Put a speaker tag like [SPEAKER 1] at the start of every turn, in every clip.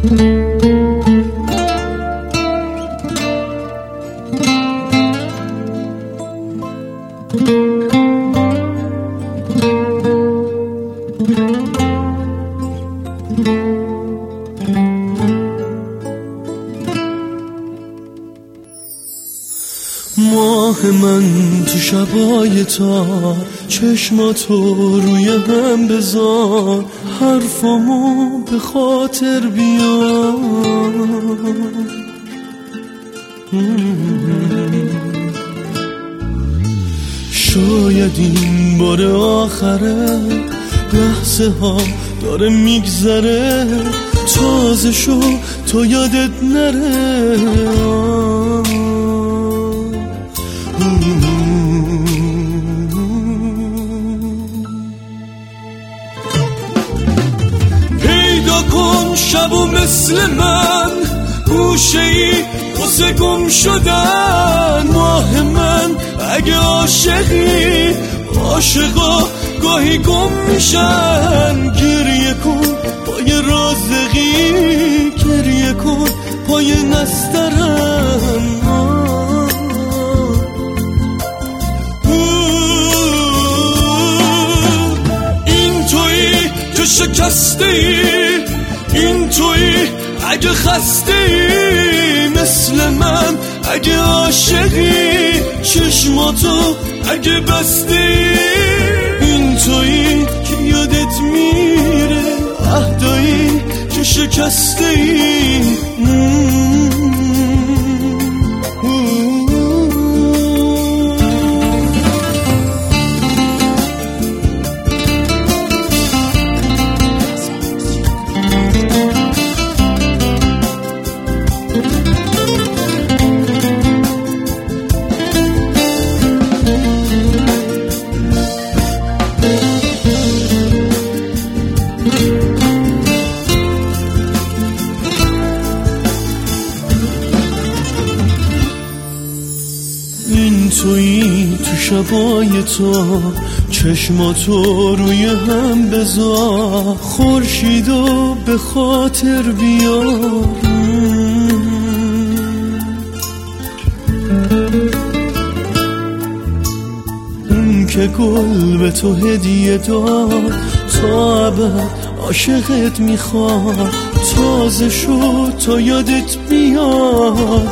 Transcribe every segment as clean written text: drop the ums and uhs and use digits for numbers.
[SPEAKER 1] ماه من تو شبای تار، چشماتو روی هم بذار، حرفامو به خاطر بیار. شاید این بار آخره، لحظه ها داره میگذره، تازه شو تو یادت نره. پیدا کن شبو مثل من، گوشه ای واسه گم شدن. ماه من اگه عاشقی، عاشقا گاهی گم میشن. گریه کن پای رازقی، گریه کن پای نسترن. شکسته ای، این تویی اگه خسته ای مثل من، اگه عاشقی چشماتو اگه بسته ای. این تویی که یادت میره عهدایی که شکسته ای. این تویی تو شبای تو، چشماتو روی هم بذار، خورشیدو به خاطر بیار. اون که گل به تو هدیه داد، تا ابد عاشقت میخواد. تازه شو تا یادت بیاد.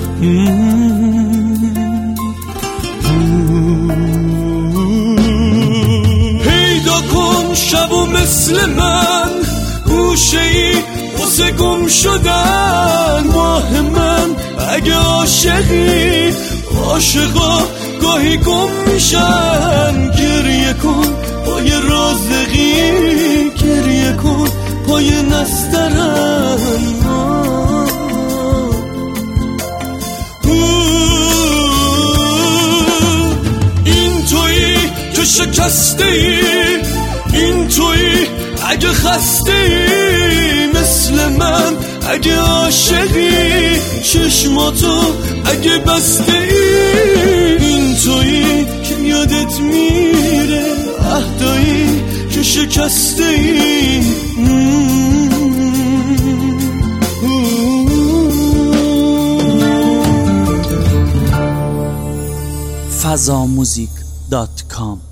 [SPEAKER 1] پیدا کن شبو مثل من، گوشه ای واسه گم شدن. ماه من اگه عاشقی، عاشقا گاهی گم میشن. گریه کن پای رازقی، گریه کن پای نسترن. تو شکسته ای، این تویی اگه خسته ای مثل من، اگه عاشقی چشماتو اگه بسته ای. این تویی که یادت میره عهدایی که شکسته ای.
[SPEAKER 2] fazamuzik.com